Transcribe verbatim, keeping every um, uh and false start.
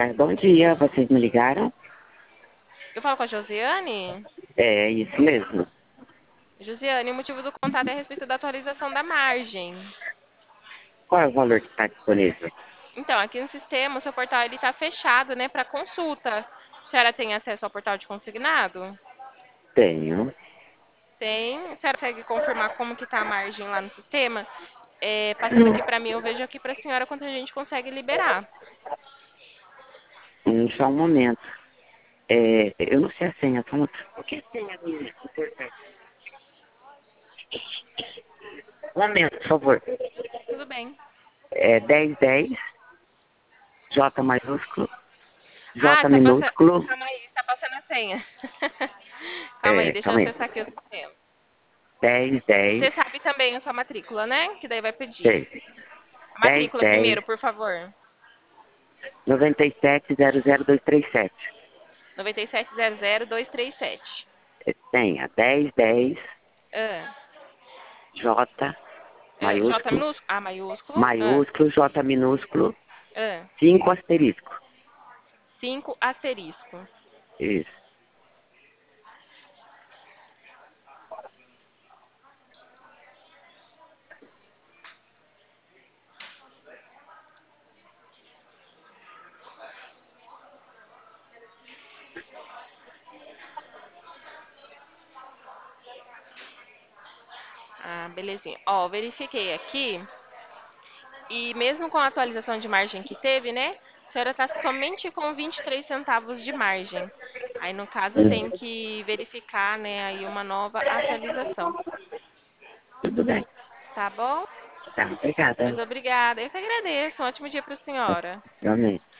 tarde, bom dia. Vocês me ligaram? Eu falo com a Josiane? É, isso mesmo. Josiane, o motivo do contato é a respeito da atualização da margem. Qual é o valor que está disponível? Então, aqui no sistema, o seu portal está fechado, né, para consulta. A senhora tem acesso ao portal de consignado? Tenho. Tem. A senhora consegue confirmar como que está a margem lá no sistema? É, passando Hum, aqui para mim, eu vejo aqui para a senhora quanto a gente consegue liberar. hum, só um momento. É, eu não sei a senha. Só um... O que é a senha minha? Um momento, por favor. Tudo bem. É dez dez, J maiúsculo, Ah, J tá passando. minúsculo. Calma aí, está passando a senha. Calma aí, É, deixa eu calma aí. acessar aqui o sistema. dez dez, Você sabe também a sua matrícula, né? Que daí vai pedir. sei. A dez matrícula dez, primeiro, por favor. noventa e sete, zero zero dois três sete. nove sete zero zero dois três sete. É, senha dez dez, Ah, J ah, J maiúsculo, minúsculo? A maiúsculo? Ah, maiúsculo, J minúsculo, ah. cinco asterisco. cinco asterisco. Isso. Ah, belezinha. Ó, verifiquei aqui. E mesmo com a atualização de margem que teve, né? A senhora está somente com vinte e três centavos de margem. Aí, no caso, tem Hum, que verificar, né, aí uma nova atualização. tudo bem. Tá bom? Tá, Pois obrigada. obrigada. Eu que agradeço. Um ótimo dia para a senhora. Realmente.